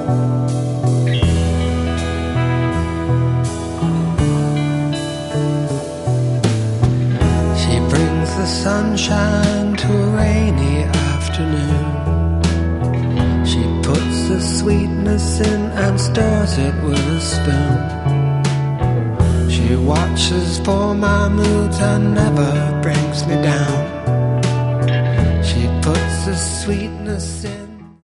She brings the sunshine to a rainy afternoon. She puts the sweetness in and stirs it with a spoon. She watches for my moods and never brings me down. She puts the sweetness in